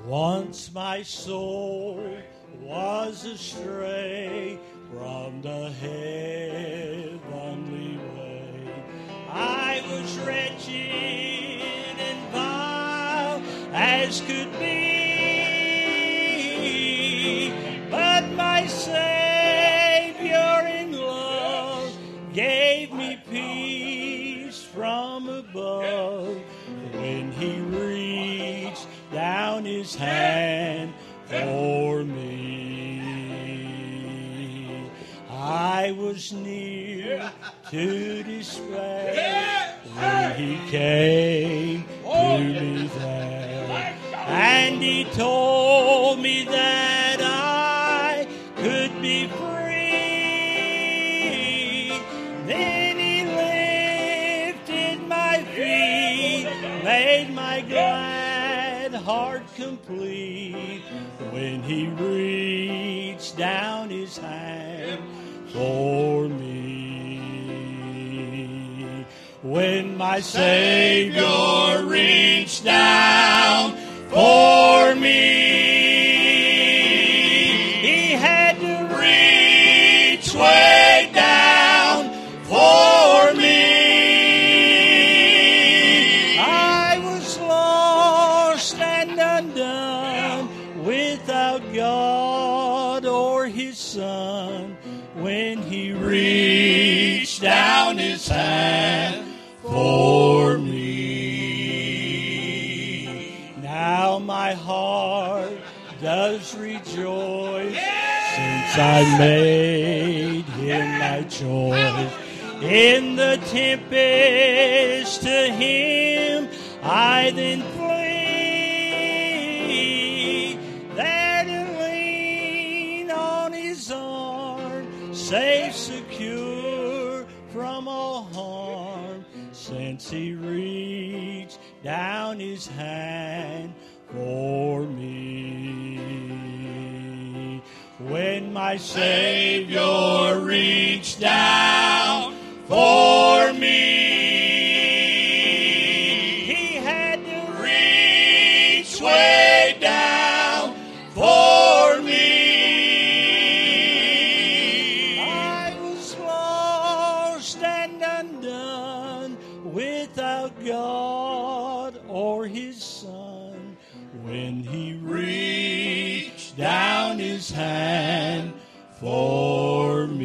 Once my soul was astray from the heavenly way. I was wretched and vile as could be, but my Savior in love gave me peace from above when He reached down His hand for me. I was near to despair when He came to me there, and He told me that I could be free. Then He lifted my feet, made my glad heart complete, when He reached down His hand for me. When my Savior reached down for me, He had to reach way down for me. I was lost and undone, without God or His Son, when He reached down His hand for me. Now my heart does rejoice, since I made Him my choice. In the tempest to Him I then flee, there to lean on His arm, safe, secure from all harm, since He reached down His hand for me. When my Savior reached down for me, He had to reach way down for me. I was lost and undone, without God or His Son, when He reached down His hand for me.